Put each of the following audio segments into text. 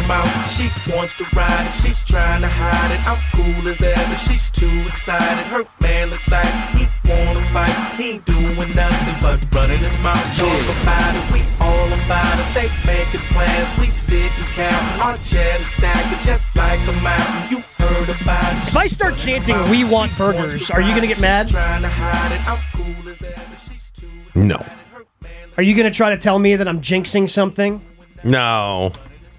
mouth. She wants to ride it, she's trying to hide it. I'm cool as ever, she's too excited. Her man look like he wanna fight. He ain't doing nothing but running his mouth. Talk about it, we all about it. They making plans, we sit and count. Our cheddar stack just like a mountain. You heard about it. If I start chanting, "We want burgers," are you going to get mad? No. Are you going to try to tell me that I'm jinxing something? No.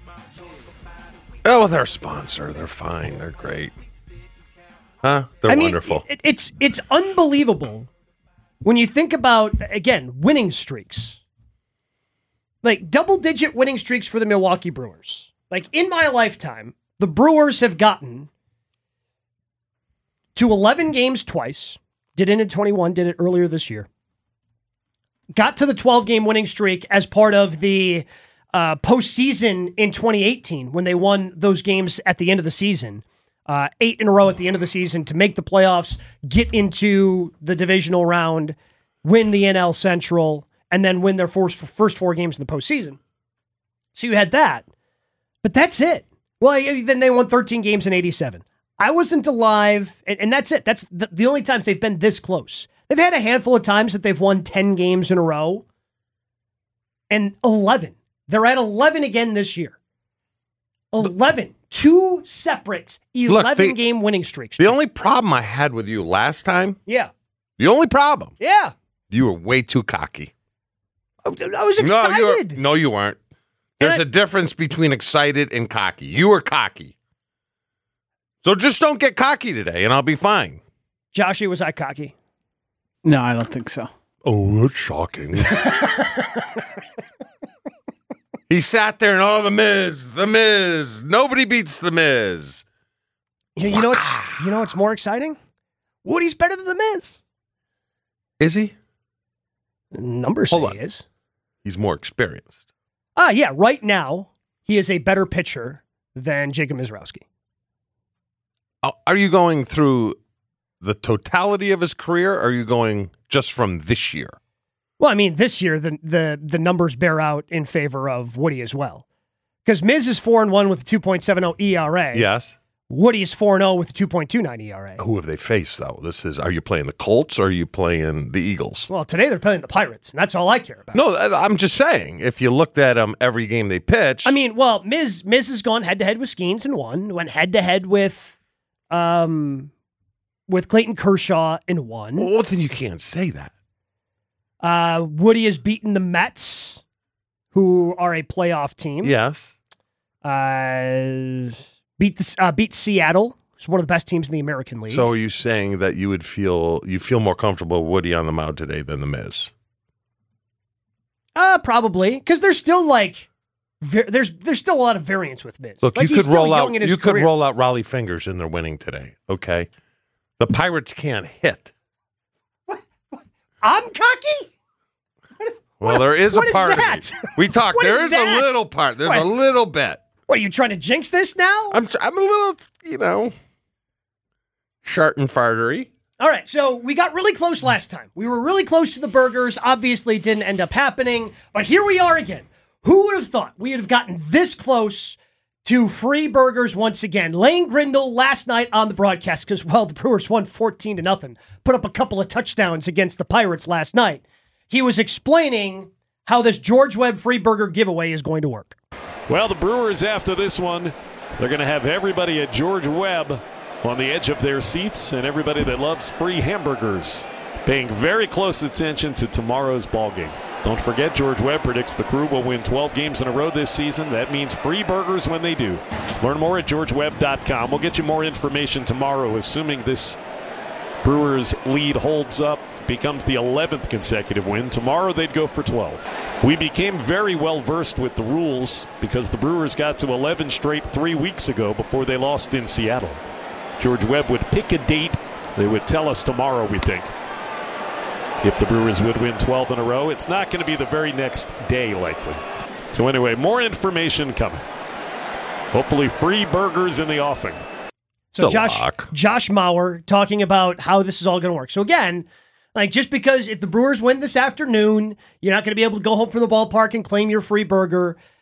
Oh, they're a sponsor. They're fine. They're great. Huh? They're wonderful. It's unbelievable when you think about, again, winning streaks. Like, double-digit winning streaks for the Milwaukee Brewers. Like, in my lifetime, the Brewers have gotten to 11 games twice. Did it in 21, did it earlier this year. Got to the 12-game winning streak as part of the postseason in 2018 when they won those games at the end of the season. 8 in a row at the end of the season to make the playoffs, get into the divisional round, win the NL Central, and then win their first 4 games in the postseason. So you had that. But that's it. Well, then they won 13 games in 87. I wasn't alive, and that's it. That's the only times they've been this close. They've had a handful of times that they've won 10 games in a row. And 11. They're at 11 again this year. 11. 2 separate 11-game winning streaks. The only problem I had with you last time. Yeah. The only problem. Yeah. You were way too cocky. I was excited. No, you weren't. There's a difference between excited and cocky. You were cocky. So just don't get cocky today, and I'll be fine. Joshy, was I cocky? No, I don't think so. Oh, that's shocking. He sat there and, The Miz. Nobody beats The Miz. You know what's more exciting? Woody's better than The Miz. Is he? Numbers say he is. He's more experienced. Yeah. Right now, he is a better pitcher than Jacob Mizrowski. Are you going through the totality of his career, or are you going just from this year? Well, I mean, this year, the numbers bear out in favor of Woody as well. Because Miz is 4-1 with a 2.70 ERA. Yes. Woody is 4-0 with a 2.29 ERA. Who have they faced, though? Are you playing the Colts or are you playing the Eagles? Well, today they're playing the Pirates, and that's all I care about. No, I'm just saying, if you looked at every game they pitched. I mean, well, Miz has gone head-to-head with Skeens and won. Went head-to-head with Clayton Kershaw and won. Well, then you can't say that. Woody has beaten the Mets, who are a playoff team. Yes. Beat Seattle, who's one of the best teams in the American League. So are you saying that you feel more comfortable with Woody on the mound today than the Miz? Probably, because there's still there's still a lot of variance with Miz. Look, you could roll out Raleigh fingers and they're winning today. Okay, the Pirates can't hit. What? I'm cocky. Well, there is a part of that? me. We talked. There is a little part. There's a little bit. What, are you trying to jinx this now? I'm a little, shart and fartery. All right, so we got really close last time. We were really close to the burgers. Obviously, it didn't end up happening. But here we are again. Who would have thought we would have gotten this close to free burgers once again? Lane Grindle last night on the broadcast, because, the Brewers won 14-0. Put up a couple of touchdowns against the Pirates last night. He was explaining how this George Webb free burger giveaway is going to work. Well, the Brewers, after this one, they're going to have everybody at George Webb on the edge of their seats, and everybody that loves free hamburgers paying very close attention to tomorrow's ballgame. Don't forget, George Webb predicts the Crew will win 12 games in a row this season. That means free burgers when they do. Learn more at georgewebb.com. We'll get you more information tomorrow, assuming this Brewers lead holds up, becomes the 11th consecutive win. Tomorrow they'd go for 12. We became very well versed with the rules because the Brewers got to 11 straight 3 weeks ago before they lost in Seattle. George Webb would pick a date. They would tell us tomorrow, we think, if the Brewers would win 12 in a row. It's not going to be the very next day, likely. So anyway, more information coming. Hopefully free burgers in the offing. So Josh Mauer talking about how this is all going to work. So again, just because if the Brewers win this afternoon, you're not going to be able to go home from the ballpark and claim your free burger.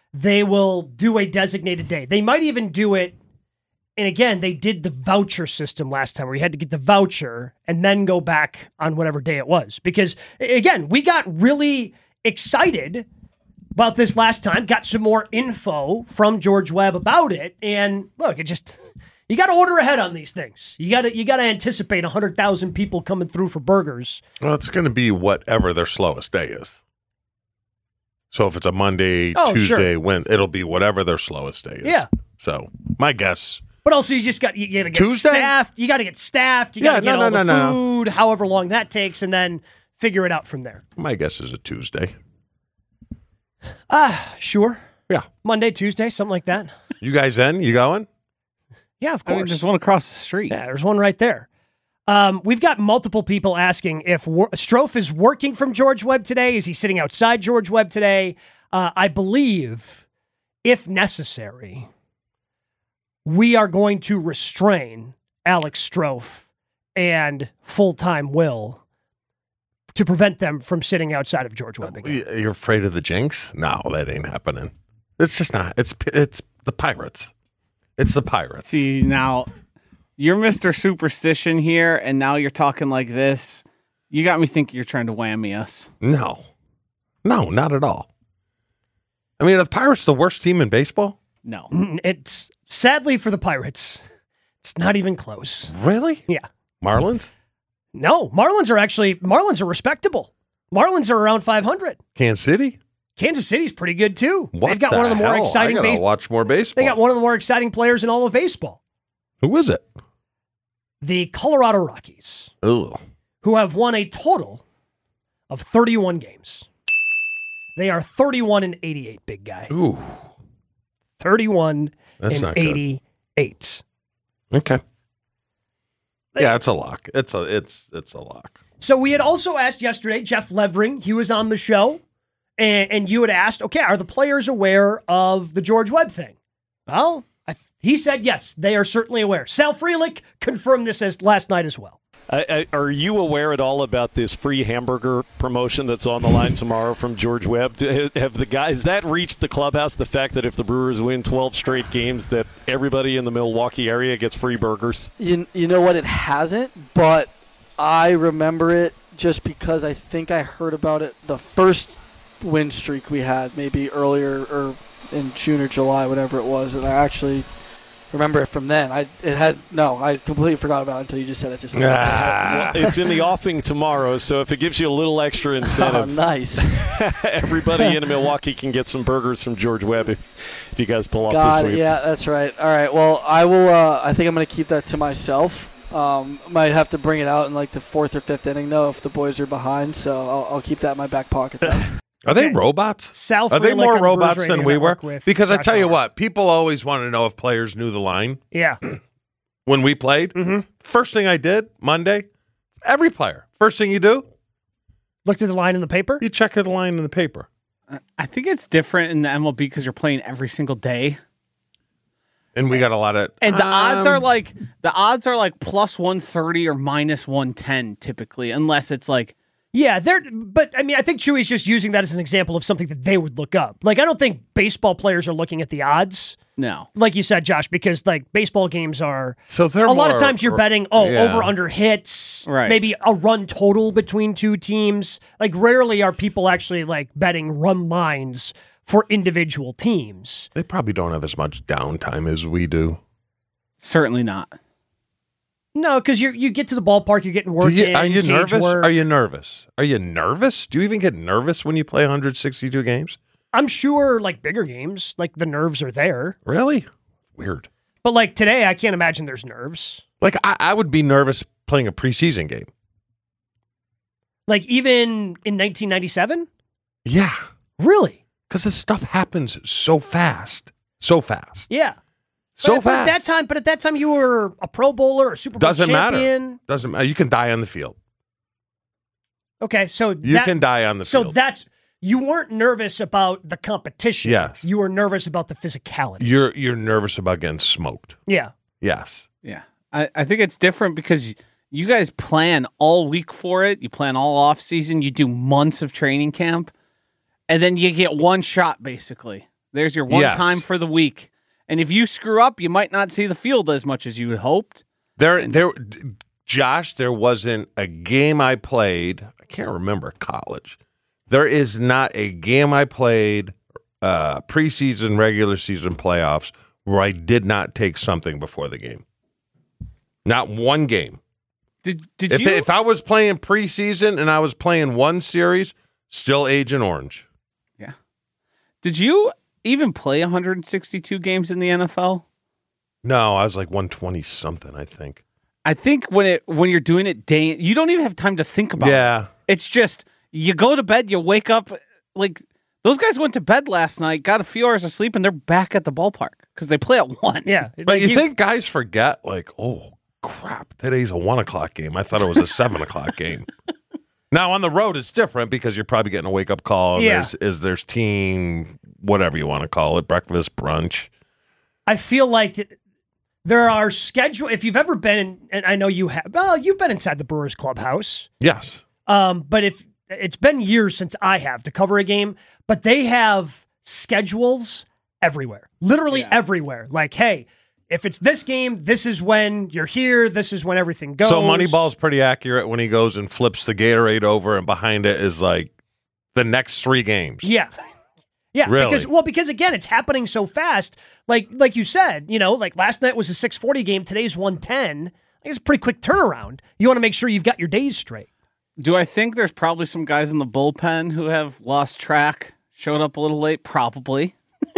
they will do a designated day. They might even do it. And again, they did the voucher system last time where you had to get the voucher and then go back on whatever day it was. Because, again, we got really excited about this last time, got some more info from George Webb about it. And look, you got to order ahead on these things. You got to anticipate 100,000 people coming through for burgers. Well, it's going to be whatever their slowest day is. So if it's a Monday, Tuesday, it'll be whatever their slowest day is. Yeah. So my guess. But also, you got to get Tuesday? staffed. You got to get staffed. You got to get all the food, however long that takes, and then figure it out from there. My guess is a Tuesday. Sure. Yeah. Monday, Tuesday, something like that. You guys in? You going? Yeah, of course. There's one across the street. Yeah, there's one right there. We've got multiple people asking if Strofe is working from George Webb today. Is he sitting outside George Webb today? I believe, if necessary, we are going to restrain Alex Strofe and full-time Will to prevent them from sitting outside of George Webb again. You're afraid of the jinx? No, that ain't happening. It's just not. It's the Pirates. It's the Pirates. See, now you're Mr. Superstition here, and now you're talking like this. You got me thinking you're trying to whammy us. No, not at all. I mean, are the Pirates the worst team in baseball? No. It's sadly for the Pirates, it's not even close. Really? Yeah. Marlins? No, Marlins are respectable. Marlins are around 500. Kansas City? Kansas City's pretty good too. What They've got one of the more exciting. I gotta watch more baseball. They got one of the more exciting players in all of baseball. Who is it? The Colorado Rockies, Ugh. who have won a total of 31 games. They are 31-88, big guy. Ooh. 31 That's and not good. 88. Okay. Yeah, it's a lock. It's a lock. So we had also asked yesterday, Jeff Levering, he was on the show, and you had asked, okay, are the players aware of the George Webb thing? Well, he said yes, they are certainly aware. Sal Frelick confirmed this as last night as well. Are you aware at all about this free hamburger promotion that's on the line tomorrow from George Webb? Have the guys, has that reached the clubhouse, the fact that if the Brewers win 12 straight games that everybody in the Milwaukee area gets free burgers? You know what? It hasn't, but I remember it just because I think I heard about it the first win streak we had, maybe earlier or in June or July, whatever it was, and I actually remember it from then. I completely forgot about it until you just said it. Well, it's in the offing tomorrow, so if it gives you a little extra incentive, nice. Everybody in Milwaukee can get some burgers from George Webb if you guys pull off this week. Yeah, that's right. All right. Well, I will. I think I'm going to keep that to myself. Might have to bring it out in like the fourth or fifth inning though if the boys are behind. So I'll keep that in my back pocket. Are they robots? Sal Are they Frelick more on the robots Brewers than Radio we were? Network with Because I Josh tell you Howard. what, people always want to know if players knew the line. Yeah. When we played, first thing I did Monday, every player, first thing you do, Looked at the line in the paper? you check the line in the paper. I think it's different in the MLB because you're playing every single day. And we got a lot of And the odds are like plus 130 or minus 110 typically, unless it's like Yeah, but I mean, I think Chewy's just using that as an example of something that they would look up. Like, I don't think baseball players are looking at the odds. no. Like you said, Josh, because like baseball games are So they're a lot of more- times you're betting yeah. over under hits, Right. maybe a run total between two teams. Like rarely are people actually like betting run lines for individual teams. They probably don't have as much downtime as we do. Certainly not. No, because you get to the ballpark, you're getting work in. Are you cage nervous? work. Are you nervous? Are you nervous? Do you even get nervous when you play 162 games? I'm sure like bigger games, like the nerves are there. Really? Weird. But like today, I can't imagine there's nerves. Like I would be nervous playing a preseason game. Like even in 1997? Yeah. Really? Because this stuff happens so fast. So fast. Yeah. So But fast. at that time you were a Pro Bowler or Super Bowl Doesn't champion. matter. Doesn't matter. You can die on the field. Okay, so You can die on the so field. that's you weren't nervous about the competition. Yes. You were nervous about the physicality. You're nervous about getting smoked. Yeah. Yes. Yeah. I think it's different because you guys plan all week for it. You plan all off season. You do months of training camp. And then you get one shot, basically. There's your one Yes. time for the week. And if you screw up, you might not see the field as much as you had hoped. Josh, there wasn't a game I played. I can't remember college. There is not a game I played, preseason, regular season, playoffs, where I did not take something before the game. Not one game. If I was playing preseason and I was playing one series, still Agent Orange. Yeah. Did you even play 162 games in the NFL? No, I was like 120 something, I think. I think when you're doing it you don't even have time to think about it. It's just you go to bed, you wake up like those guys went to bed last night, got a few hours of sleep, and they're back at the ballpark because they play at 1. Yeah. But you think guys forget, like, oh, crap, today's a 1 o'clock game. I thought it was a 7 o'clock game. Now, on the road, it's different because you're probably getting a wake-up call, and there's team, whatever you want to call it, breakfast, brunch. I feel like there are schedule. If you've ever been, and I know you have, well, you've been inside the Brewers clubhouse. Yes. But if it's been years since I have to cover a game, but they have schedules everywhere, literally everywhere. Like, hey, if it's this game, this is when you're here. This is when everything goes. So Moneyball's pretty accurate when he goes and flips the Gatorade over, and behind it is like the next 3 games. Yeah. Yeah, really? because again, it's happening so fast. Like you said, like last night was a 6:40 game. Today's 1:10. It's a pretty quick turnaround. You want to make sure you've got your days straight. Do I think there's probably some guys in the bullpen who have lost track, showed up a little late? Probably.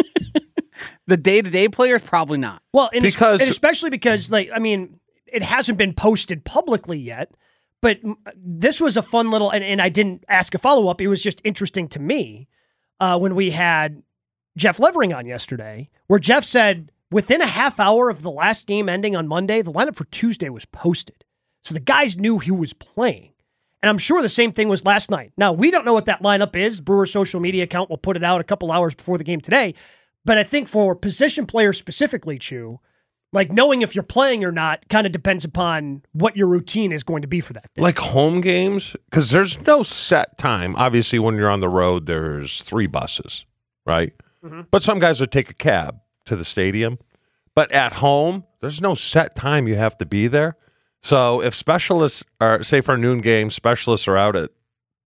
The day-to-day players, probably not. Well, especially because, it hasn't been posted publicly yet. But this was a fun little, and I didn't ask a follow-up. It was just interesting to me. When we had Jeff Levering on yesterday, where Jeff said within a half hour of the last game ending on Monday, the lineup for Tuesday was posted. So the guys knew who was playing. And I'm sure the same thing was last night. Now, we don't know what that lineup is. Brewers' social media account will put it out a couple hours before the game today. But I think for position players specifically, Chew, like knowing if you're playing or not kind of depends upon what your routine is going to be for that day. Like home games, because there's no set time. Obviously, when you're on the road, there's 3 buses, right? Mm-hmm. But some guys would take a cab to the stadium. But at home, there's no set time you have to be there. So if specialists are, say for a noon game, specialists are out at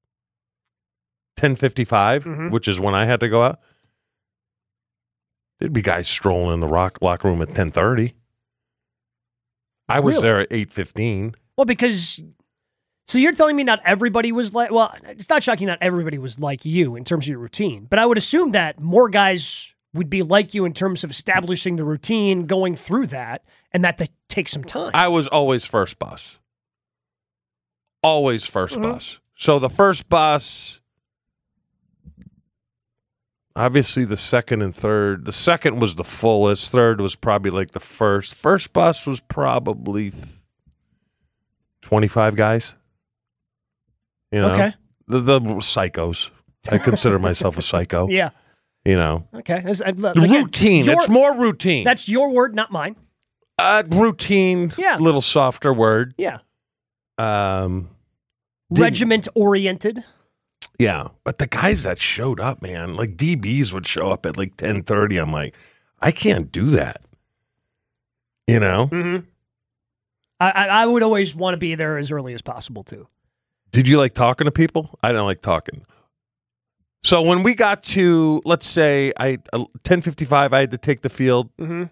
10:55, which is when I had to go out, there'd be guys strolling in the locker room at 10:30. I was there at 8:15. Well, so you're telling me not everybody was like, well, it's not shocking that everybody was like you in terms of your routine, but I would assume that more guys would be like you in terms of establishing the routine, going through that, and that they take some time. I was always first bus. Always first bus. So the first bus, obviously the second and third. The second was the fullest. Third was probably like the first. First bus was probably 25 guys. Okay. The psychos. I consider myself a psycho. Yeah. Okay. Routine. It's more routine. That's your word, not mine. Routine. Yeah. Little softer word. Yeah. Regiment oriented. Yeah, but the guys that showed up, man, like DBs would show up at like 10:30. I'm like, I can't do that. Mm-hmm. I would always want to be there as early as possible too. Did you like talking to people? I didn't like talking. So when we got to, let's say, 10:55, I had to take the field. Mm-hmm.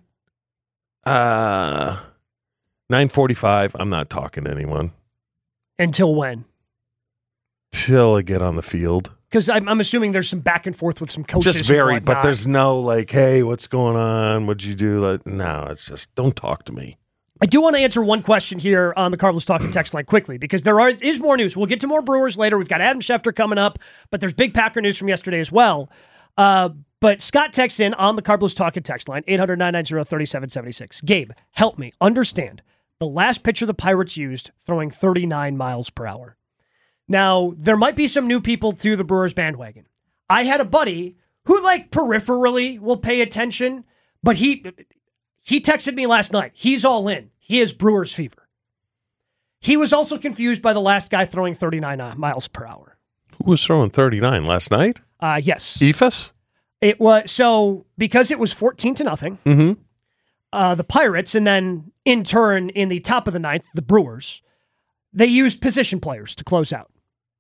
9:45, I'm not talking to anyone. Until when? Till I get on the field. Because I'm assuming there's some back and forth with some coaches. Just varied, but there's no like, hey, what's going on? What'd you do? Like, no, it's just, don't talk to me. I do want to answer one question here on the Cardinals Talking text line quickly, because there is more news. We'll get to more Brewers later. We've got Adam Schefter coming up, but there's big Packer news from yesterday as well. But Scott texts in on the Cardinals Talking text line, 800-990-3776. Gabe, help me understand the last pitcher the Pirates used throwing 39 miles per hour. Now, there might be some new people to the Brewers bandwagon. I had a buddy who, like, peripherally will pay attention, but he texted me last night. He's all in. He has Brewers fever. He was also confused by the last guy throwing 39 miles per hour. Who was throwing 39 last night? Yes. Ephus? It was so because it was 14-0. Mm-hmm. The Pirates, and then in turn in the top of the ninth, the Brewers, they used position players to close out.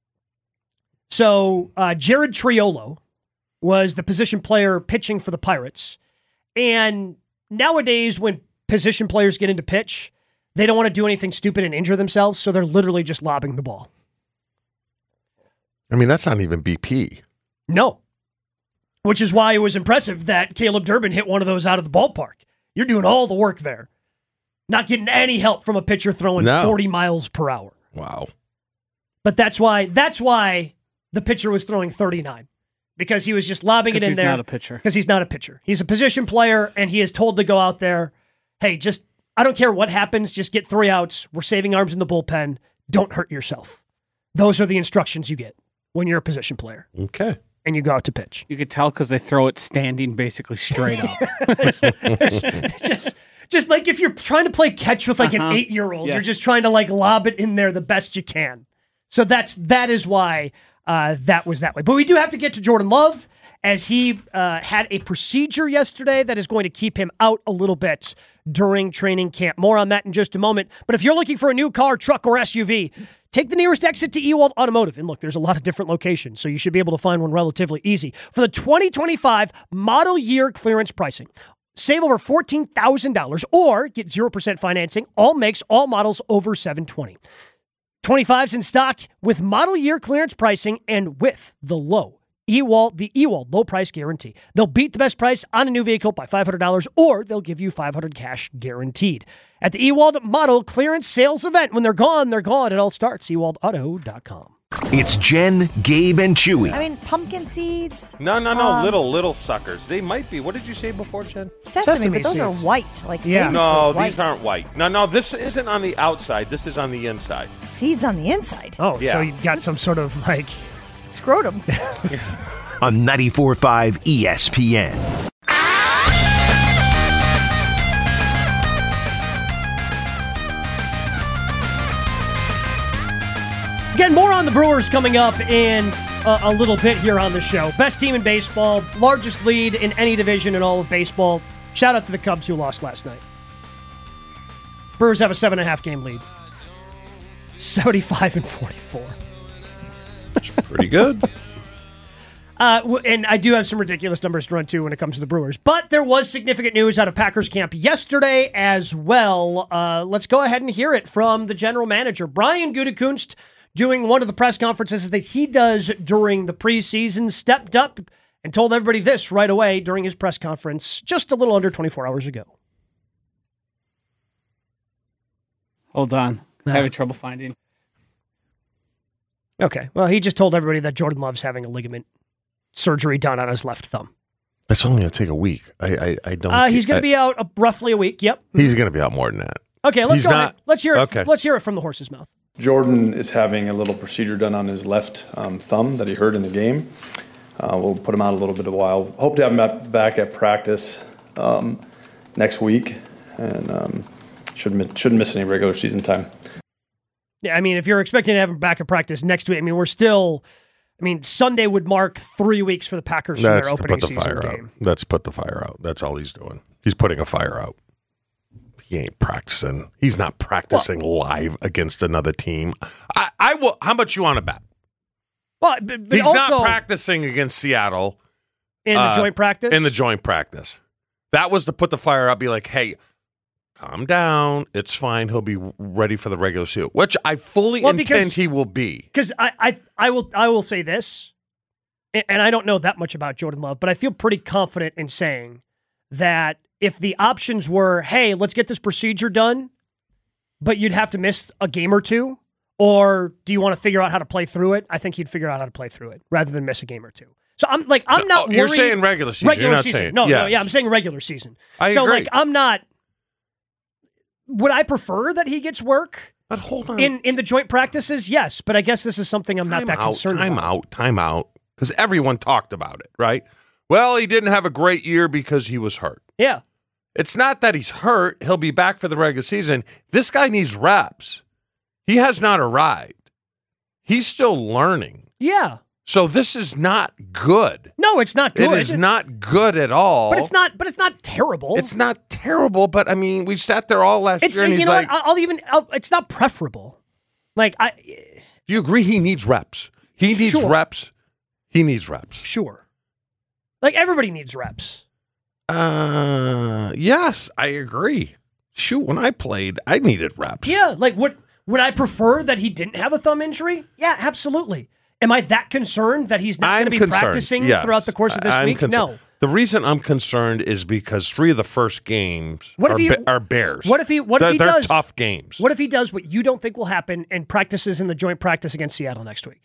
So Jared Triolo was the position player pitching for the Pirates. And nowadays, when position players get into pitch, they don't want to do anything stupid and injure themselves, so they're literally just lobbing the ball. I mean, that's not even BP. No. Which is why it was impressive that Caleb Durbin hit one of those out of the ballpark. You're doing all the work there. Not getting any help from a pitcher throwing 40 miles per hour. Wow. But that's why the pitcher was throwing 39. Because he was just lobbing it in there. He's not a pitcher. Because he's not a pitcher. He's a position player, and he is told to go out there, hey, just, I don't care what happens, just get 3 outs. We're saving arms in the bullpen. Don't hurt yourself. Those are the instructions you get when you're a position player. Okay. And you go out to pitch. You could tell because they throw it standing basically straight up. just like if you're trying to play catch with like an 8-year-old, you're just trying to like lob it in there the best you can. So that is why that was that way. But we do have to get to Jordan Love, as he had a procedure yesterday that is going to keep him out a little bit during training camp. More on that in just a moment. But if you're looking for a new car, truck, or SUV, take the nearest exit to Ewald Automotive. And look, there's a lot of different locations, so you should be able to find one relatively easy. For the 2025 model year clearance pricing, save over $14,000 or get 0% financing, all makes, all models over $720. 25s in stock with model year clearance pricing and with the Ewald low price guarantee. They'll beat the best price on a new vehicle by $500 or they'll give you $500 cash guaranteed. At the Ewald Model Clearance Sales Event, when they're gone, they're gone. It all starts ewaldauto.com. It's Jen, Gabe, and Chewy. I mean, pumpkin seeds. No, little suckers. They might be. What did you say before, Jen? Sesame but those seeds. are white. Like No, white. these aren't white. No, this isn't on the outside. This is on the inside. Seeds on the inside. Oh, Yeah. so you got some sort of like Scrotum. On 94.5 ESPN. Again, more on the Brewers coming up in a little bit here on the show. Best team in baseball, largest lead in any division in all of baseball. Shout out to the Cubs who lost last night. Brewers have a 7.5 game lead. 75-44. Pretty good. And I do have some ridiculous numbers to run too when it comes to the Brewers. But there was significant news out of Packers camp yesterday as well. Let's go ahead and hear it from the general manager, Brian Gutekunst, doing one of the press conferences that he does during the preseason, stepped up and told everybody this right away during his press conference just a little under 24 hours ago. Hold on. Having trouble finding. Okay. Well, he just told everybody that Jordan Love's having a ligament surgery done on his left thumb. That's only going to take a week. I don't. He's going to be out roughly a week. Yep. He's going to be out more than that. Okay, let's He's go not- ahead. Let's hear it. Okay. Let's hear it from the horse's mouth. Jordan is having a little procedure done on his left thumb that he hurt in the game. We'll put him out a little bit of a while. Hope to have him back at practice next week, and shouldn't miss any regular season time. Yeah, I mean, if you're expecting to have him back at practice next week, I mean, Sunday would mark 3 weeks for the Packers from That's their to opening put the season fire game. out. That's put the fire out. That's all he's doing. He's putting a fire out. He ain't practicing. He's not practicing live against another team. I will. How much you want to bet? Well, but He's also not practicing against Seattle in the joint practice. In the joint practice, that was to put the fire out. Be like, hey, calm down. It's fine. He'll be ready for the regular season, which I fully intend he will be. Because I will say this, and I don't know that much about Jordan Love, but I feel pretty confident in saying that if the options were, hey, let's get this procedure done, but you'd have to miss a game or two, or do you want to figure out how to play through it? I think he'd figure out how to play through it rather than miss a game or two. So I'm not worried. You're saying regular season. Regular You're not season. saying No, yes. I'm saying regular season. I so agree. I'm not. Would I prefer that he gets work? But hold on. In the joint practices, yes, but I guess this is something I'm not that concerned about. Time out. Because everyone talked about it, right? Well, he didn't have a great year because he was hurt. Yeah. It's not that he's hurt. He'll be back for the regular season. This guy needs reps. He has not arrived. He's still learning. Yeah. So this is not good. No, it's not good. It is not good at all. But it's not terrible. It's not terrible, but I mean, we sat there all last year and he's like, it's not preferable. Like, do you agree he needs reps? He needs reps. He needs reps. Sure. Like, everybody needs reps. Yes, I agree. Shoot, when I played, I needed reps. Yeah, like, would I prefer that he didn't have a thumb injury? Yeah, absolutely. Am I that concerned that he's not going to be practicing throughout the course of this week? No. The reason I'm concerned is because 3 of the first games are Bears. What if he they're does tough games? What if he does what you don't think will happen and practices in the joint practice against Seattle next week?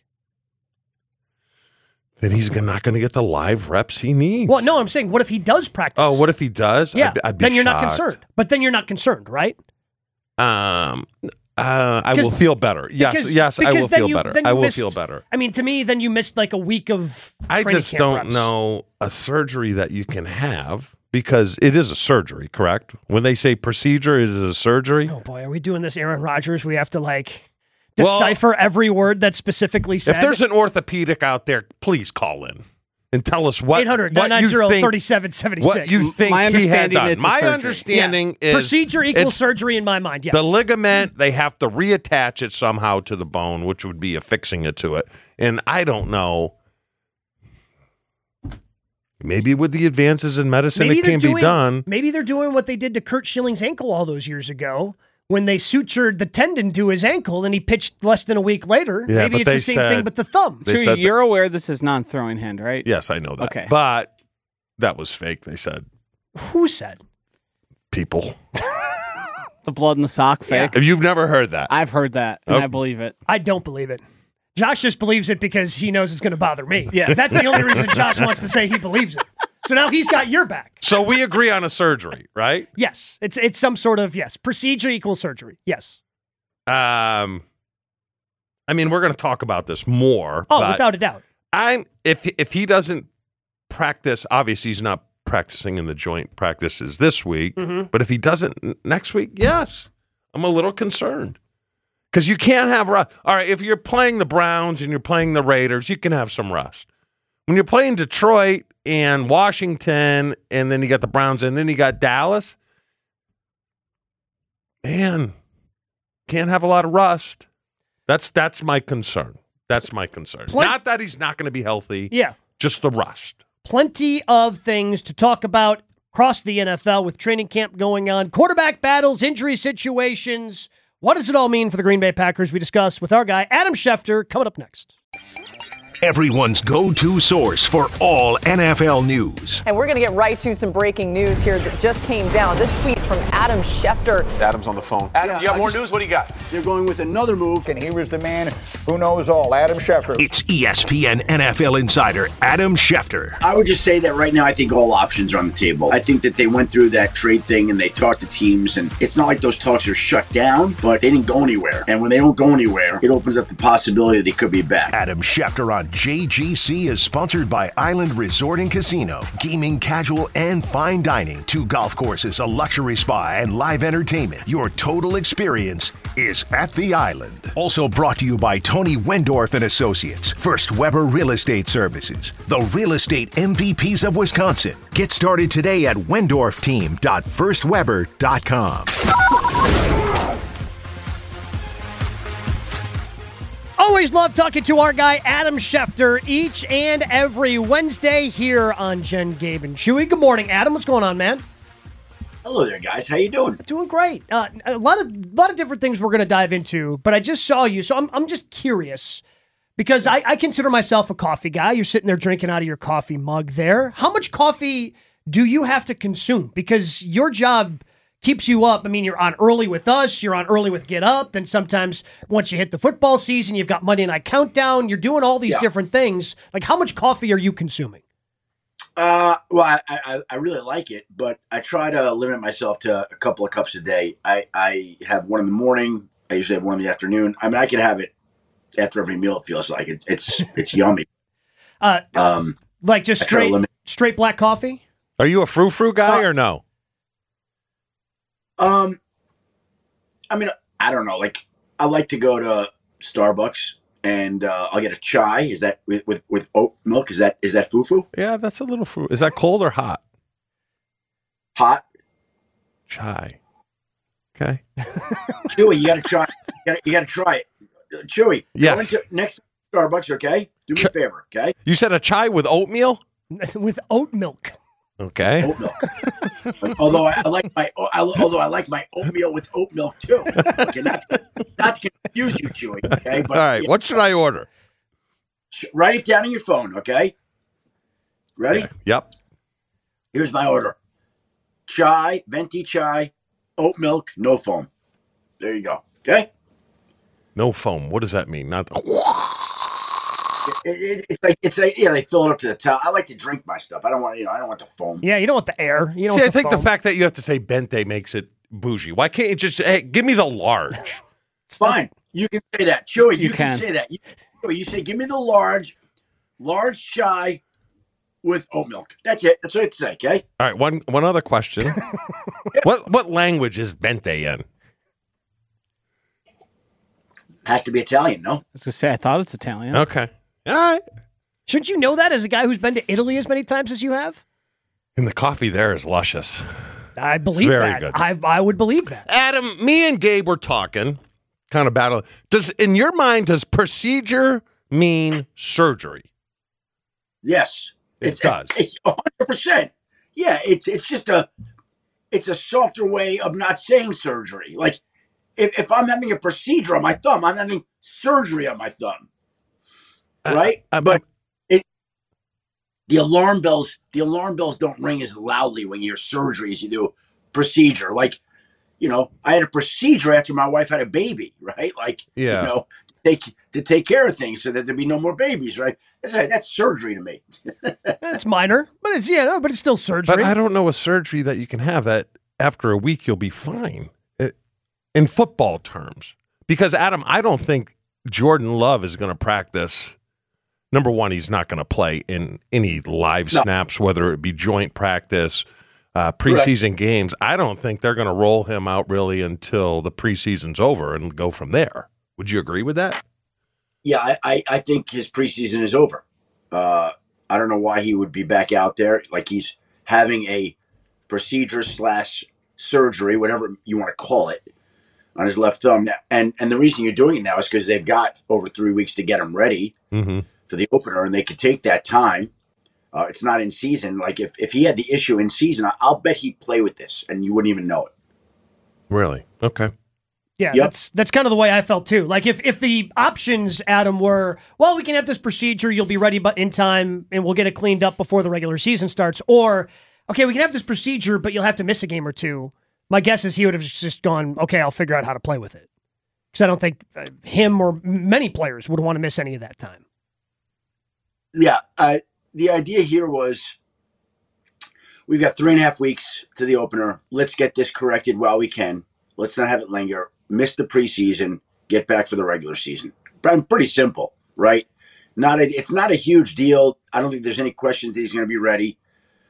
Then he's not going to get the live reps he needs. Well, no, I'm saying, what if he does practice? Oh, what if he does? Yeah, I'd be then you're shocked. not concerned. But then you're not concerned, right? I will feel better. Yes, I will feel better. I will feel better. I mean, to me, then you missed like a week of I training just camp don't reps. know a surgery that you can have because it is a surgery, correct? When they say procedure, it is a surgery. Oh, boy, are we doing this Aaron Rodgers? We have to, like, decipher every word that's specifically said. If there's an orthopedic out there, please call in and tell us what 800-990-3776. What you think he had done. My understanding is procedure equals surgery in my mind, yes. The ligament, they have to reattach it somehow to the bone, which would be affixing it to it. And I don't know. Maybe with the advances in medicine, it can be done. Maybe they're doing what they did to Curt Schilling's ankle all those years ago when they sutured the tendon to his ankle and he pitched less than a week later. Yeah, maybe it's the same thing but the thumb. So you're aware this is non-throwing hand, right? Yes, I know that. Okay. But that was fake, they said. Who said? People. The blood in the sock fake. Yeah. You've never heard that. I've heard that, and I believe it. I don't believe it. Josh just believes it because he knows it's going to bother me. Yes. That's the only reason Josh wants to say he believes it. So now he's got your back. So we agree on a surgery, right? Yes. It's some sort of, procedure equals surgery. Yes. I mean, we're going to talk about this more. Oh, without a doubt. If he doesn't practice, obviously he's not practicing in the joint practices this week, but if he doesn't next week, yes, I'm a little concerned. Because you can't have rust. All right, if you're playing the Browns and you're playing the Raiders, you can have some rust. When you're playing Detroit and Washington, and then you got the Browns, and then you got Dallas, man, can't have a lot of rust. That's my concern. That's my concern. Not that he's not going to be healthy. Yeah. Just the rust. Plenty of things to talk about across the NFL with training camp going on, quarterback battles, injury situations. What does it all mean for the Green Bay Packers? We discuss with our guy, Adam Schefter, coming up next. Everyone's go-to source for all NFL news. And we're going to get right to some breaking news here that just came down. This tweet from Adam Schefter. Adam's on the phone. Adam, you got more news? What do you got? They're going with another move. And he was the man who knows all, Adam Schefter. It's ESPN NFL insider Adam Schefter. I would just say that right now I think all options are on the table. I think that they went through that trade thing and they talked to teams, and it's not like those talks are shut down, but they didn't go anywhere. And when they don't go anywhere, it opens up the possibility they could be back. Adam Schefter on JGC is sponsored by Island Resort and Casino. Gaming, casual, and fine dining. 2 golf courses, a luxury spa, and live entertainment. Your total experience is at the Island. Also brought to you by Tony Wendorf and Associates. First Weber Real Estate Services. The real estate MVPs of Wisconsin. Get started today at wendorfteam.firstweber.com. Always love talking to our guy, Adam Schefter, each and every Wednesday here on Jen, Gabe, and Chewy. Good morning, Adam. What's going on, man? Hello there, guys. How you doing? Doing great. A lot of different things we're going to dive into, but I just saw you, so I'm just curious because I consider myself a coffee guy. You're sitting there drinking out of your coffee mug there. How much coffee do you have to consume? Because your job keeps you up. I mean, you're on early with us. You're on early with Get Up. Then sometimes once you hit the football season, you've got Monday Night Countdown. You're doing all these different things. Like, how much coffee are you consuming? Well, I really like it, but I try to limit myself to a couple of cups a day. I have one in the morning. I usually have one in the afternoon. I mean, I can have it after every meal. It feels like it's yummy. Like just straight black coffee. Are you a frou-frou guy or no? I mean, I don't know. Like, I like to go to Starbucks and I'll get a chai. Is that with oat milk? Is that foo-foo? Yeah, that's a little foo. Is that cold or hot? Hot. Chai. Okay. Chewy, you got to try. You got to try it. Chewy. Yes. Go into next Starbucks, okay? Do me a favor, okay? You said a chai with oatmeal? With oat milk. Okay. Oat milk. although I like my oatmeal with oat milk too. Okay, not to confuse you, Chewy. Okay. But, all right. yeah. What should I order? Write it down on your phone, okay? Ready? Okay. Yep. Here's my order: chai, venti chai, oat milk, no foam. There you go. Okay. No foam. What does that mean? Not. It's like they fill it up to the top. I like to drink my stuff. I don't want the foam. Yeah, you don't want the air. You don't See, want I think foam. the fact that you have to say Bente makes it bougie. Why can't you just give me the large? Fine. You can say that. Chewy, you can. say that. You say, give me the large chai with oat milk. That's it. That's what I'd say, okay? All right, one other question. What language is Bente in? Has to be Italian, no? I was going to say, I thought it's Italian. Okay. All right. Shouldn't you know that as a guy who's been to Italy as many times as you have? And the coffee there is luscious. I believe very that. good. I would believe that. Adam, me and Gabe were talking, kind of battle. In your mind, does procedure mean surgery? Yes. It does. It's 100%. Yeah, it's a softer way of not saying surgery. Like if I'm having a procedure on my thumb, I'm having surgery on my thumb. Right? But the alarm bells don't ring as loudly when you hear surgery as you do procedure. Like, I had a procedure after my wife had a baby, right? Like, to take care of things so that there'd be no more babies, right? That's surgery to me. It's minor, but it's still surgery. But I don't know a surgery that you can have that after a week you'll be fine in football terms. Because, Adam, I don't think Jordan Love is going to practice. Number one, he's not going to play in any live snaps, whether it be joint practice, preseason games. I don't think they're going to roll him out really until the preseason's over and go from there. Would you agree with that? Yeah, I think his preseason is over. I don't know why he would be back out there. Like he's having a procedure / surgery, whatever you want to call it, on his left thumb. Now, and the reason you're doing it now is because they've got over 3 weeks to get him ready for the opener, and they could take that time. It's not in season. Like if he had the issue in season, I'll bet he'd play with this, and you wouldn't even know it. Really? Okay. Yeah, that's kind of the way I felt too. Like if the options, Adam, were, well, we can have this procedure, you'll be ready but in time, and we'll get it cleaned up before the regular season starts, or, okay, we can have this procedure, but you'll have to miss a game or two. My guess is he would have just gone, okay, I'll figure out how to play with it. Because I don't think him or many players would want to miss any of that time. Yeah, the idea here was we've got 3.5 weeks to the opener. Let's get this corrected while we can. Let's not have it linger. Miss the preseason. Get back for the regular season. Pretty simple, right? It's not a huge deal. I don't think there's any questions that he's going to be ready.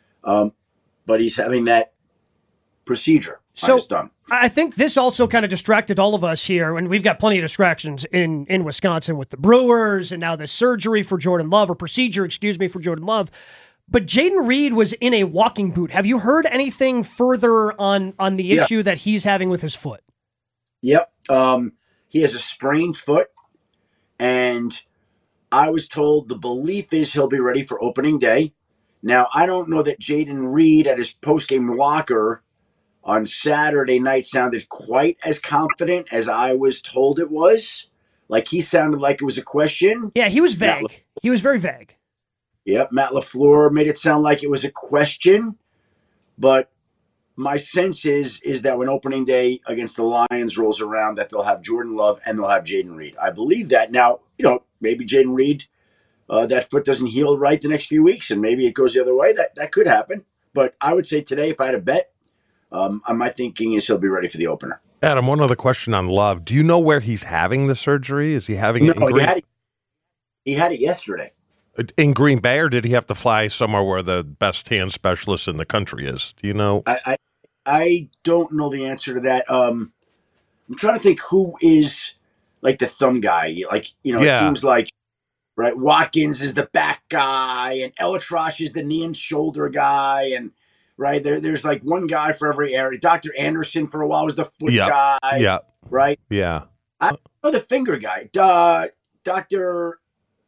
But he's having that procedure on his thumb. I think this also kind of distracted all of us here, and we've got plenty of distractions in Wisconsin with the Brewers and now this surgery for Jordan Love, or procedure, for Jordan Love. But Jayden Reed was in a walking boot. Have you heard anything further on the issue that he's having with his foot? Yep. He has a sprained foot, and I was told the belief is he'll be ready for opening day. Now, I don't know that Jayden Reed at his postgame locker on Saturday night sounded quite as confident as I was told it was. Like, he sounded like it was a question. Yeah, he was vague. He was very vague. Yep, Matt LaFleur made it sound like it was a question. But my sense is that when opening day against the Lions rolls around, that they'll have Jordan Love and they'll have Jayden Reed. I believe that. Now, maybe Jayden Reed, that foot doesn't heal right the next few weeks, and maybe it goes the other way. That could happen. But I would say today, if I had a bet, my thinking is he'll be ready for the opener. Adam, one other question on Love. Do you know where he's having the surgery? Is he having it in Green? He had it yesterday. In Green Bay, or did he have to fly somewhere where the best hand specialist in the country is? Do you know? I don't know the answer to that. I'm trying to think who is like the thumb guy. Like, it seems like, right, Watkins is the back guy, and Elatrosh is the knee and shoulder guy, and right there's like one guy for every area. Dr. Anderson for a while was the foot guy. Yeah. Right. Yeah. I know the finger guy. Dr.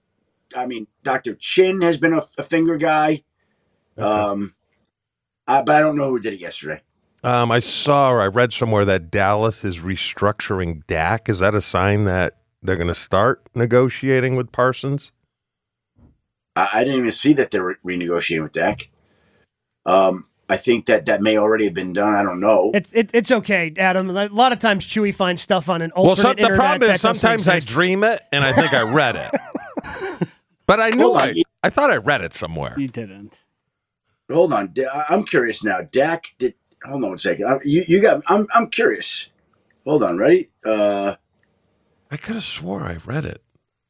Chin has been a finger guy. Okay. But I don't know who did it yesterday. I read somewhere that Dallas is restructuring Dak. Is that a sign that they're going to start negotiating with Parsons? I didn't even see that they're renegotiating with Dak. I think that may already have been done. I don't know. It's okay, Adam. A lot of times Chewy finds stuff on an alternate internet. The problem is sometimes I dream it and I think I read it. But I knew I thought I read it somewhere. You didn't. Hold on. I'm curious now. Dak did. Hold on a second. You got. I'm curious. Hold on. Ready? I could have swore I read it.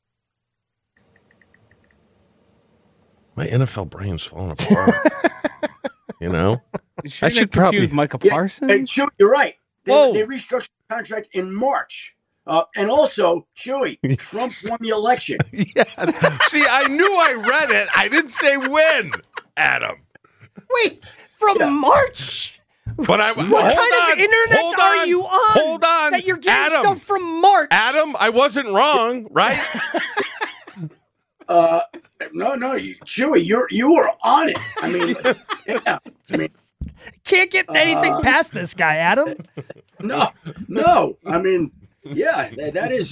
My NFL brain's falling apart. Sure I should probably Micah Parsons. And Chewy, you're right. They restructured the contract in March. And also, Chewy, Trump won the election. Yeah. See, I knew I read it. I didn't say when, Adam. Wait, from March? But what kind of internet are you on? Hold on. That you're getting Adam, stuff from March. Adam, I wasn't wrong, right? No, Chewy, you were on it. I mean, can't get anything past this guy, Adam. No. I mean, yeah, that is.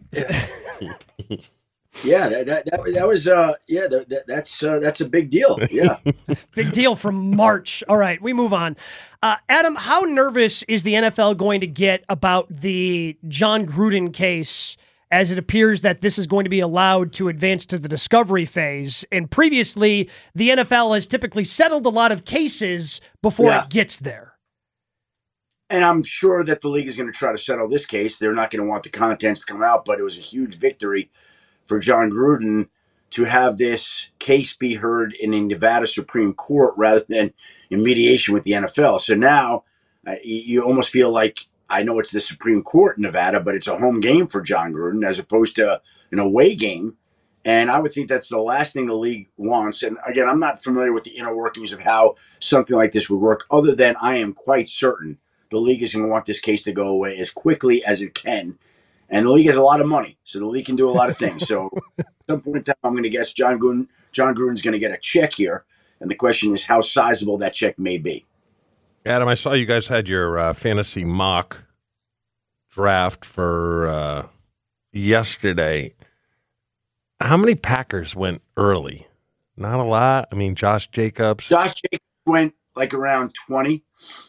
Yeah, that was. That's a big deal. Yeah, big deal from March. All right, we move on. Adam, how nervous is the NFL going to get about the Jon Gruden case, as it appears that this is going to be allowed to advance to the discovery phase? And previously, the NFL has typically settled a lot of cases before it gets there. And I'm sure that the league is going to try to settle this case. They're not going to want the contents to come out, but it was a huge victory for Jon Gruden to have this case be heard in a Nevada Supreme Court rather than in mediation with the NFL. So now you almost feel like, I know it's the Supreme Court in Nevada, but it's a home game for Jon Gruden as opposed to an away game. And I would think that's the last thing the league wants. And again, I'm not familiar with the inner workings of how something like this would work, other than I am quite certain the league is going to want this case to go away as quickly as it can. And the league has a lot of money, so the league can do a lot of things. So at some point in time, I'm going to guess Jon Gruden's going to get a check here. And the question is how sizable that check may be. Adam, I saw you guys had your fantasy mock draft for yesterday. How many Packers went early? Not a lot. I mean, Josh Jacobs went like around 20.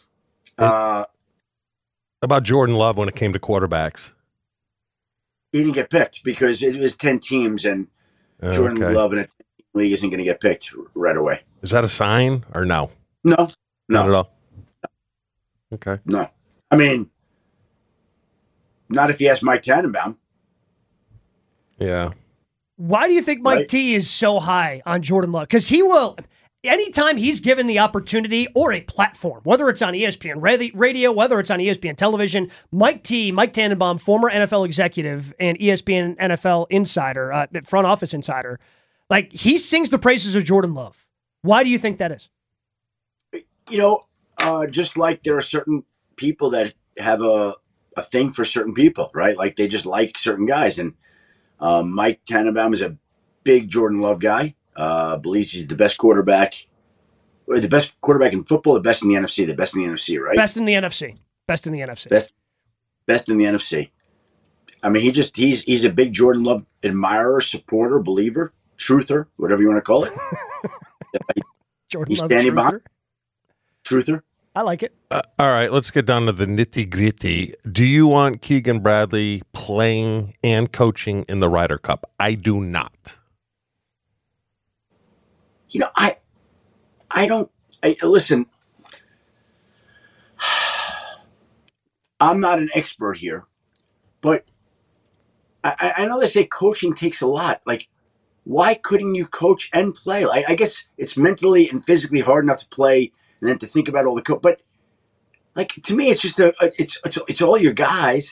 About Jordan Love when it came to quarterbacks? He didn't get picked because it was 10 teams, and Jordan Love in a league isn't going to get picked right away. Is that a sign or no? No. Not at all. Okay. No. I mean, not if you ask Mike Tannenbaum. Yeah. Why do you think Mike T is so high on Jordan Love? Because he will, anytime he's given the opportunity or a platform, whether it's on ESPN radio, whether it's on ESPN television, Mike Tannenbaum, former NFL executive and ESPN NFL insider, front office insider, like he sings the praises of Jordan Love. Why do you think that is? Just like there are certain people that have a thing for certain people, right? Like they just like certain guys. And Mike Tannenbaum is a big Jordan Love guy. Believes he's the best quarterback in football, the best in the NFC, right? Best in the NFC. Best in the NFC. I mean, he's a big Jordan Love admirer, supporter, believer, truther, whatever you want to call it. Jordan Love standing behind. Truther. I like it. All right, let's get down to the nitty-gritty. Do you want Keegan Bradley playing and coaching in the Ryder Cup? I do not. Listen, I'm not an expert here, but I know they say coaching takes a lot. Like, why couldn't you coach and play? I guess it's mentally and physically hard enough to play and then to think about all the but like, to me, it's just it's all your guys.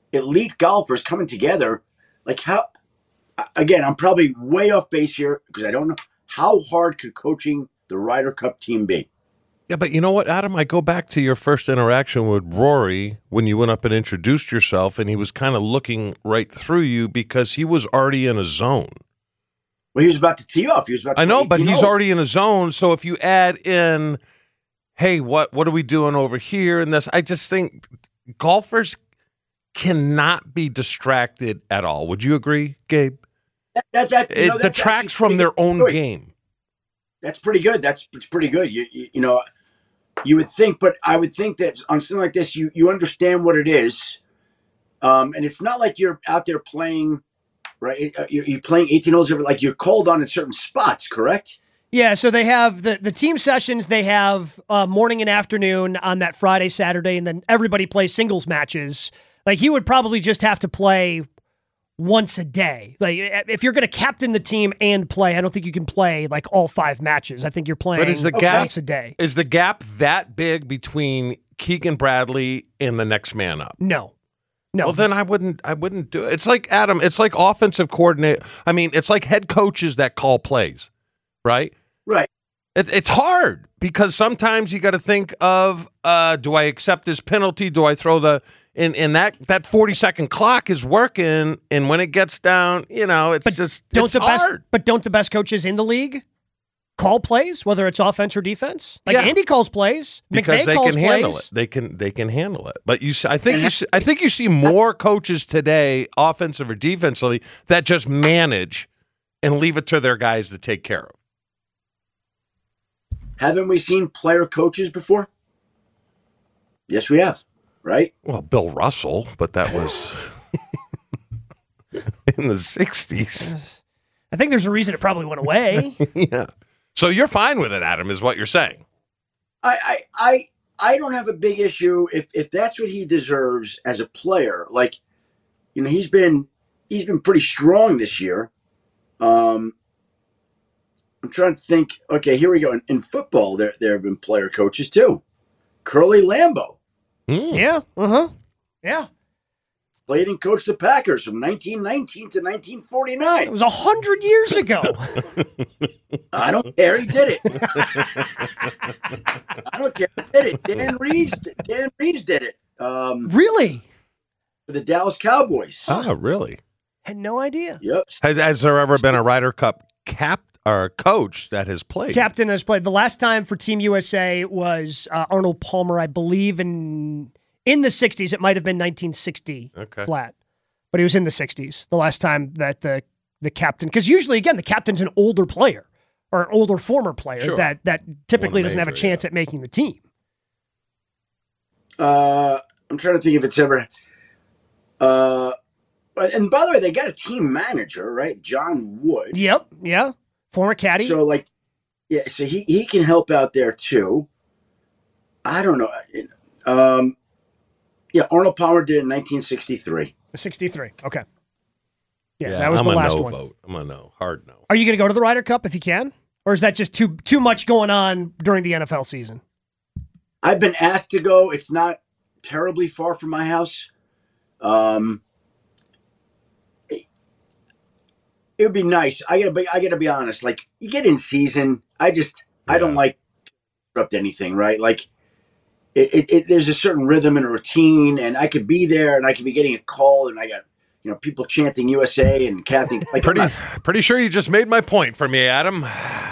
elite golfers coming together. Like how? Again, I'm probably way off base here because I don't know how hard could coaching the Ryder Cup team be. Yeah, but you know what, Adam? I go back to your first interaction with Rory when you went up and introduced yourself, and he was kind of looking right through you because he was already in a zone. Well, he was about to tee off. He was about to I know, but he's holes. already in a zone. So if you add in, hey, what are we doing over here? And this, I just think golfers cannot be distracted at all. Would you agree, Gabe? It detracts from their own game. That's pretty good. It's pretty good. You know, you would think, but I would think that on something like this, you understand what it is, and it's not like you're out there playing, right? You're playing 18 holes, like you're called on in certain spots, correct? Yeah, so they have the team sessions. They have morning and afternoon on that Friday, Saturday, and then everybody plays singles matches. Like, he would probably just have to play once a day. Like, if you're going to captain the team and play, I don't think you can play like all 5 matches. I think you're playing once a day. Is the gap that big between Keegan Bradley and the next man up? No. Well, then I wouldn't do it. It's like, Adam, it's like offensive coordinator. I mean, it's like head coaches that call plays, right? Right. It's hard because sometimes you got to think of, do I accept this penalty? Do I throw the in that 40-second clock is working, and when it gets down, it's hard. But don't the best coaches in the league call plays, whether it's offense or defense? Like, Andy calls plays, because they calls can handle plays. it. They can handle it. But I think you see more coaches today, offensive or defensively, that just manage and leave it to their guys to take care of. Haven't we seen player coaches before? Yes, we have. Right? Well, Bill Russell, but that was in the 60s. I think there's a reason it probably went away. Yeah. So you're fine with it, Adam, is what you're saying. I don't have a big issue if that's what he deserves as a player. Like, he's been pretty strong this year. I'm trying to think. Okay, here we go. In football, there have been player coaches too. Curly Lambeau. Yeah. Yeah. Played and coached the Packers from 1919 to 1949. It was 100 years ago. I don't care. He did it. I don't care. He did it. Dan Reeves did it. Really? For the Dallas Cowboys. Oh, really? Had no idea. Yep. Has there ever been a Ryder Cup coach that has played? Captain has played. The last time for Team USA was Arnold Palmer, I believe, in the 60s. It might have been 1960 flat. But he was in the 60s the last time that the captain, because usually, again, the captain's an older player or an older former player that typically doesn't have a chance at making the team. I'm trying to think if it's ever... and by the way, they got a team manager, right? John Wood. Yep. Yeah. Former caddy. So, so he can help out there too. I don't know. Arnold Palmer did it in 1963. 63. Okay. Yeah, that was I'm the last no one. Vote. I'm a no. Hard no. Are you going to go to the Ryder Cup if you can? Or is that just too much going on during the NFL season? I've been asked to go. It's not terribly far from my house. It would be nice. I gotta be honest. Like, you get in season, I don't like to disrupt anything, right? Like, there's a certain rhythm and a routine, and I could be there, and I could be getting a call, and I got people chanting USA and Kathy. Like, pretty sure you just made my point for me, Adam.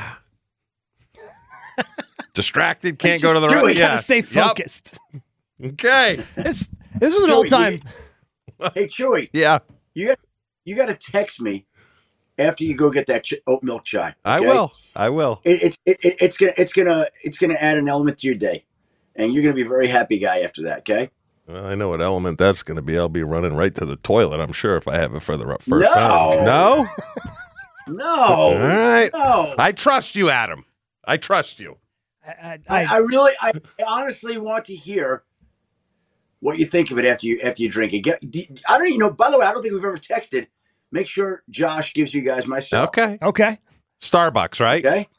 Distracted, can't go to the right. Gotta stay focused. Yep. Okay, this is an old time. Hey, Chewy. Yeah, you got to text me after you go get that oat milk chai. Okay? I will. It's gonna add an element to your day, and you're gonna be a very happy guy after that. Okay. Well, I know what element that's gonna be. I'll be running right to the toilet, I'm sure, if I have it for the first time. No. No. All right. No. I trust you, Adam. I trust you. I honestly want to hear what you think of it after you drink it. I don't even know. By the way, I don't think we've ever texted. Make sure Josh gives you guys my cell. Okay. Starbucks, right? Okay.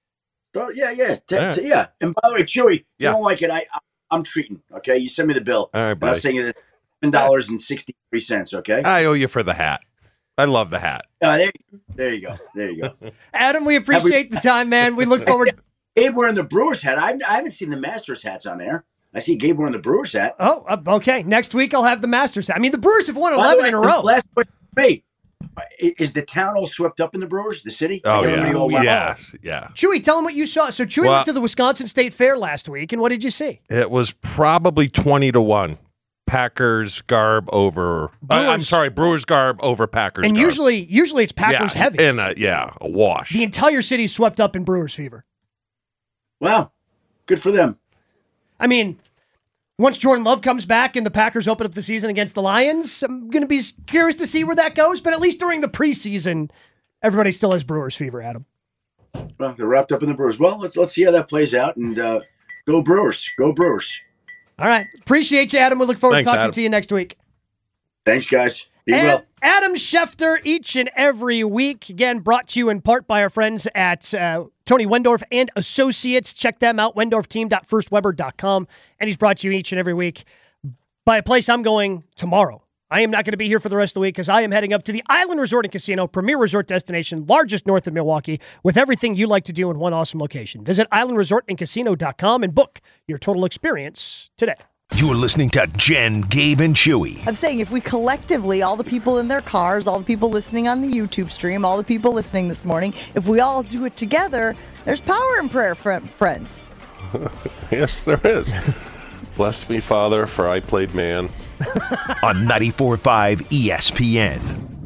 Yeah. And by the way, Chewy, if you don't like it, I'm treating. Okay, you send me the bill. All right, buddy. I'm saying it $7.60 3 cents, okay? I owe you for the hat. I love the hat. There you go. Adam, we appreciate the time, man. We look forward. Gabe wearing the Brewers hat. I haven't seen the Masters hats on there. I see Gabe wearing the Brewers hat. Oh, okay. Next week I'll have the Masters hat. I mean, the Brewers have won 11 in a row. Last question. Wait, is the town all swept up in the Brewers? The city? Oh, yeah. Yes, yeah. Chewy, tell him what you saw. So Chewy went to the Wisconsin State Fair last week, and what did you see? It was probably 20-1. Packers garb over. Brewers garb over Packers. And garb. usually it's Packers heavy. And a wash. The entire city swept up in Brewers fever. Wow, good for them. I mean, once Jordan Love comes back and the Packers open up the season against the Lions, I'm going to be curious to see where that goes. But at least during the preseason, everybody still has Brewers fever, Adam. Well, they're wrapped up in the Brewers. Well, let's see how that plays out, and go Brewers. Go Brewers. All right. Appreciate you, Adam. We look forward to talking to you next week. Thanks, guys. Be well. Adam Schefter each and every week. Again, brought to you in part by our friends at Tony Wendorf and Associates. Check them out, wendorfteam.firstweber.com. And he's brought to you each and every week by a place I'm going tomorrow. I am not going to be here for the rest of the week because I am heading up to the Island Resort and Casino, premier resort destination, largest north of Milwaukee, with everything you like to do in one awesome location. Visit islandresortandcasino.com and book your total experience today. You're listening to Jen, Gabe, and Chewy. I'm saying if we collectively, all the people in their cars, all the people listening on the YouTube stream, all the people listening this morning, if we all do it together, there's power in prayer, friends. Yes, there is. Bless me, Father, for I played man. On 94.5 ESPN.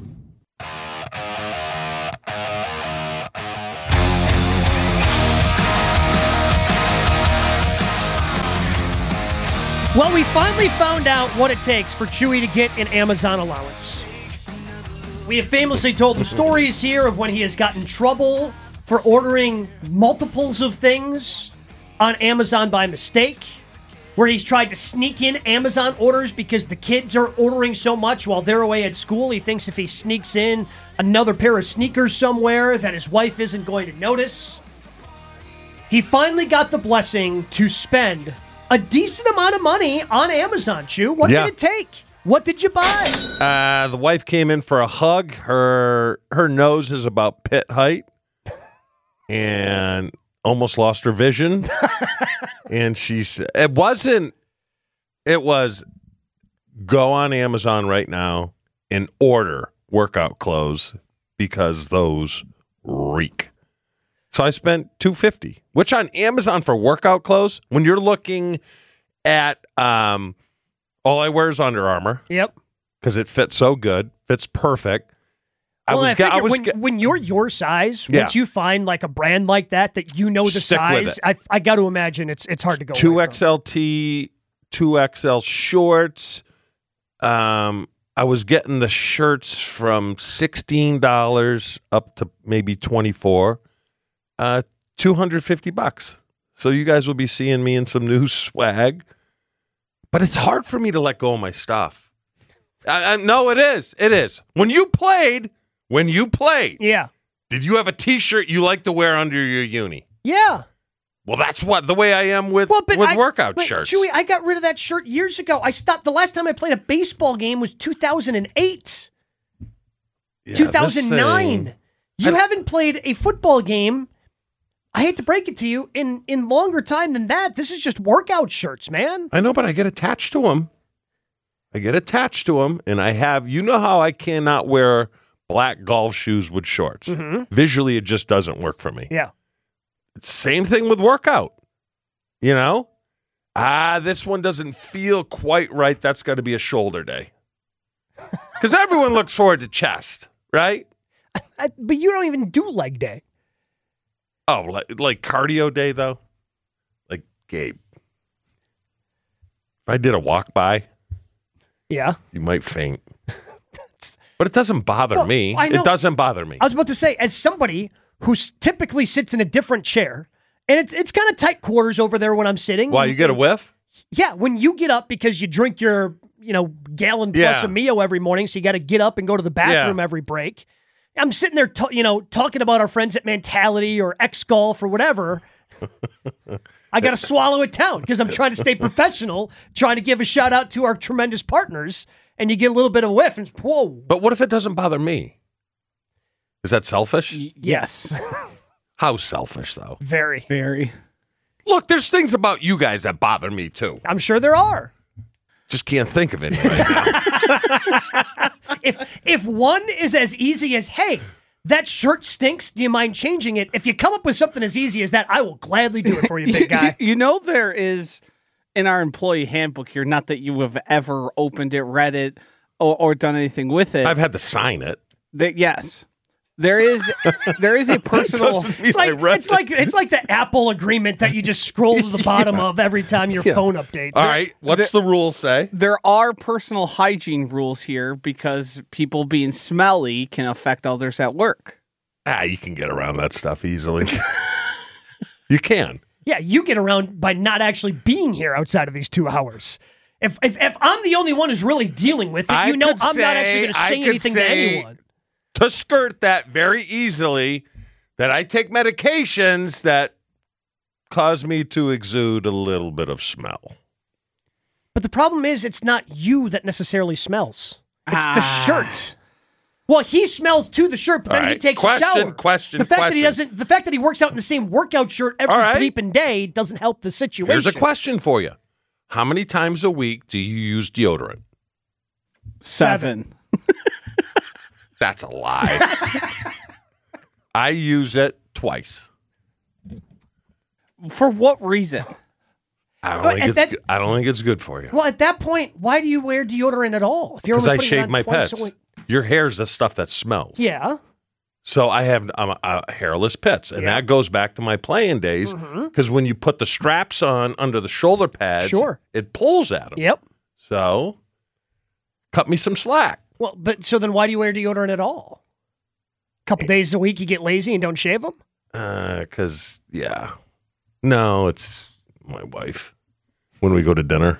Well, we finally found out what it takes for Chewy to get an Amazon allowance. We have famously told the stories here of when he has gotten in trouble for ordering multiples of things on Amazon by mistake, where he's tried to sneak in Amazon orders because the kids are ordering so much while they're away at school. He thinks if he sneaks in another pair of sneakers somewhere that his wife isn't going to notice. He finally got the blessing to spend a decent amount of money on Amazon, Chew. What did it take? What did you buy? The wife came in for a hug. Her nose is about pit height and almost lost her vision. And she said, it was go on Amazon right now and order workout clothes because those reek. So I spent $250, which on Amazon for workout clothes, when you're looking at all I wear is Under Armour. Yep. Because it fits so good. Fits perfect. When you're your size, once you find like a brand like that you know the Stick size, I got to imagine it's hard to go. 2XL 2XL shorts. I was getting the shirts from $16 up to maybe $24. $250. So you guys will be seeing me in some new swag. But it's hard for me to let go of my stuff. No, it is. It is. When you played, yeah. Did you have a T-shirt you like to wear under your uni? Yeah. Well, that's the way I am with workout shirts. Chewy, I got rid of that shirt years ago. I stopped. The last time I played a baseball game was 2008. Yeah, 2009. You haven't played a football game, I hate to break it to you, in longer time than that. This is just workout shirts, man. I know, but I get attached to them. And I have, you know how I cannot wear black golf shoes with shorts. Mm-hmm. Visually, it just doesn't work for me. Yeah. It's same thing with workout. You know? This one doesn't feel quite right. That's got to be a shoulder day. Because everyone looks forward to chest, right? But you don't even do leg day. Oh, like cardio day, though? Like, Gabe, if I did a walk by, yeah, you might faint. But it doesn't bother me. It doesn't bother me. I was about to say, as somebody who typically sits in a different chair, and it's kind of tight quarters over there when I'm sitting. Why, you get a whiff? Yeah, when you get up because you drink your, gallon plus of Mio every morning, so you got to get up and go to the bathroom every break. I'm sitting there, talking about our friends at Mentality or X Golf or whatever. I got to swallow it down because I'm trying to stay professional, trying to give a shout out to our tremendous partners, and you get a little bit of whiff, and whoa. But what if it doesn't bother me? Is that selfish? Yes. How selfish, though? Very. Very. Look, there's things about you guys that bother me, too. I'm sure there are. Just can't think of it right now. If one is as easy as, hey, that shirt stinks, do you mind changing it? If you come up with something as easy as that, I will gladly do it for you, big guy. You know there is, in our employee handbook here, not that you have ever opened it, read it, or done anything with it. I've had to sign it. Yes. There is a personal. It's like the Apple agreement that you just scroll to the bottom of every time your phone updates. All right, what's the rule say? There are personal hygiene rules here because people being smelly can affect others at work. You can get around that stuff easily. You can. Yeah, you get around by not actually being here outside of these 2 hours. If I'm the only one who's really dealing with it, I'm not actually going to say anything to anyone. To skirt that very easily, that I take medications that cause me to exude a little bit of smell. But the problem is, it's not you that necessarily smells. It's the shirt. Well, he smells to the shirt, but then he takes a shower. The fact that he works out in the same workout shirt every bleeping day doesn't help the situation. Here's a question for you: how many times a week do you use deodorant? 7. That's a lie. I use it twice. For what reason? I don't think it's good for you. Well, at that point, why do you wear deodorant at all? Because I shave my pets. Your hair's the stuff that smells. Yeah. So I'm a hairless pits, and that goes back to my playing days. Because when you put the straps on under the shoulder pads, it pulls at them. Yep. So cut me some slack. Well, but so then why do you wear deodorant at all? A couple days a week you get lazy and don't shave them? Because, no, it's my wife. When we go to dinner,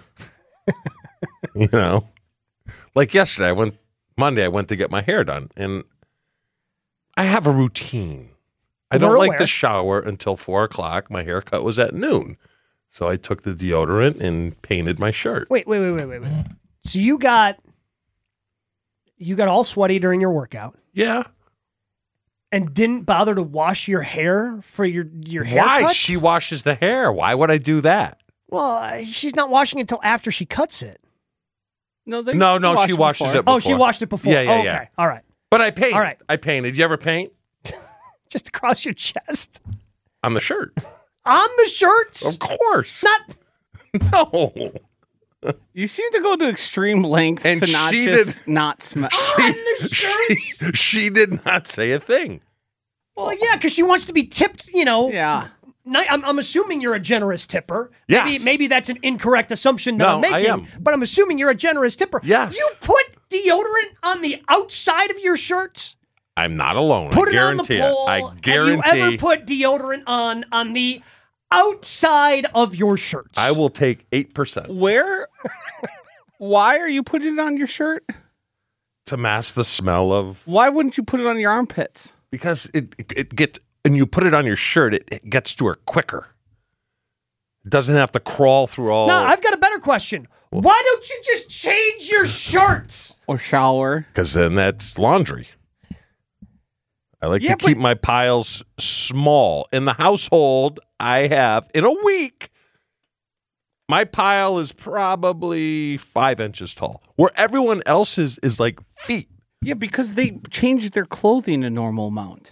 like yesterday, Monday I went to get my hair done, and I have a routine. I don't like to shower until 4 o'clock. My haircut was at noon. So I took the deodorant and painted my shirt. Wait. So you got all sweaty during your workout. Yeah. And didn't bother to wash your hair for your haircut? Why? She washes the hair. Why would I do that? Well, she's not washing it until after she cuts it. No, she washes it before. Oh, she washed it before. Yeah. Okay. All right. But I painted. All right. I painted. You ever paint? Just across your chest? On the shirt. On the shirt? Of course. No. You seem to go to extreme lengths to not smell. She did not say a thing. Well, yeah, because she wants to be tipped, Yeah. I'm assuming you're a generous tipper. Yes. Maybe that's an incorrect assumption that I'm making. I am. But I'm assuming you're a generous tipper. Yes. You put deodorant on the outside of your shirts? I'm not alone. Put I it on the guarantee pole. it. I guarantee. Have you ever put deodorant on the outside of your shirts? I will take 8%. Why are you putting it on your shirt? To mask the smell of. Why wouldn't you put it on your armpits? Because it gets, and you put it on your shirt, it gets to her quicker. It doesn't have to crawl through all. No, I've got a better question. Why don't you just change your shirt? Or shower? Because then that's laundry. I like to keep my piles small. In the household, I have, in a week, my pile is probably 5 inches tall. Where everyone else's is like feet. Yeah, because they changed their clothing a normal amount.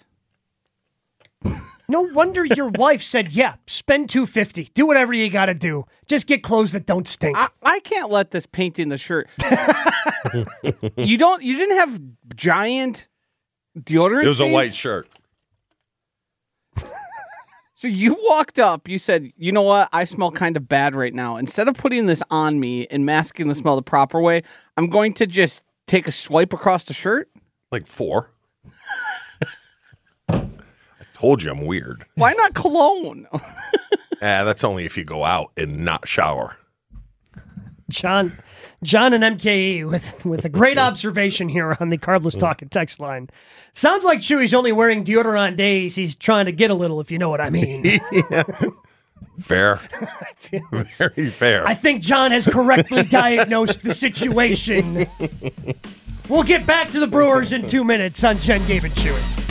No wonder your wife said, yeah, spend $250. Do whatever you got to do. Just get clothes that don't stink. I can't let this painting the shirt. You didn't have giant deodorant It was stains? a white shirt. So you walked up, you said, you know what? I smell kind of bad right now. Instead of putting this on me and masking the smell the proper way, I'm going to just take a swipe across the shirt? Like 4. I told you I'm weird. Why not cologne? That's only if you go out and not shower. John and MKE with a great observation here on the Carbless Talking text line. Sounds like Chewy's only wearing deodorant on days he's trying to get a little, if you know what I mean. Yeah. Fair. Very fair. I think John has correctly diagnosed the situation. We'll get back to the Brewers in 2 minutes on Jen, Gabe, and Chewy.